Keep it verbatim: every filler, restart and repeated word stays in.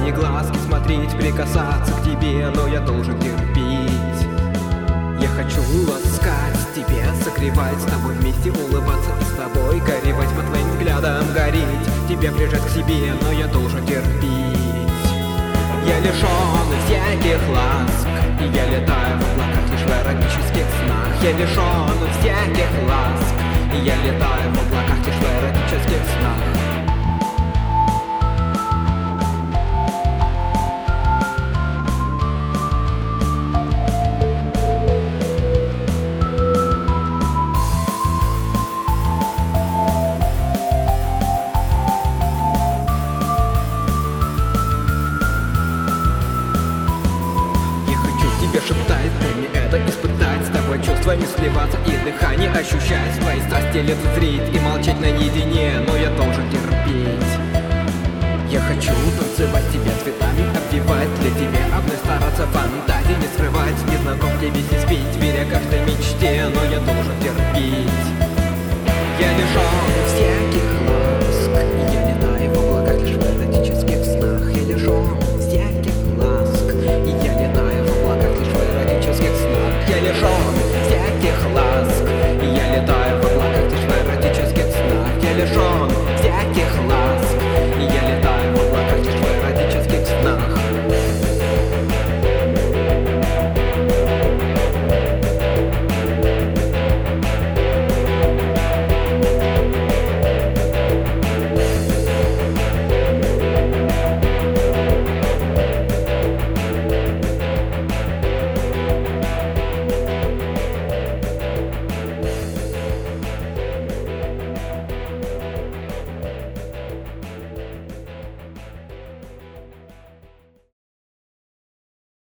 твои глазки смотреть, прикасаться к тебе, но я должен терпеть. Я хочу ласкать тебя, согревать, с тобой вместе улыбаться и с тобой горевать, по твоим взглядам гореть, тебя прижать к себе, но я должен терпеть. Я лишён всяких ласк, и я летаю в облаках лишь в эротических снах. Я лишён всяких ласк, и я летаю в облаках лишь в эротических снах. Шептать, дай мне это испытать, с тобой чувствами сливаться и дыхание ощущать, твои страсти лицезреть и молчать наедине, но я должен терпеть. Я хочу танцевать тебя цветами, обвивать для тебя, обнять, стараться фантазии не скрывать, незнаком тебе не спеть, веря каждой мечте, но я должен терпеть. Я лишён всяких ласк, и я летаю в облаках лишь в эротических снах. Я лишён всяких ласк, и я летаю в облаках лишь в эротических снах. Я лишён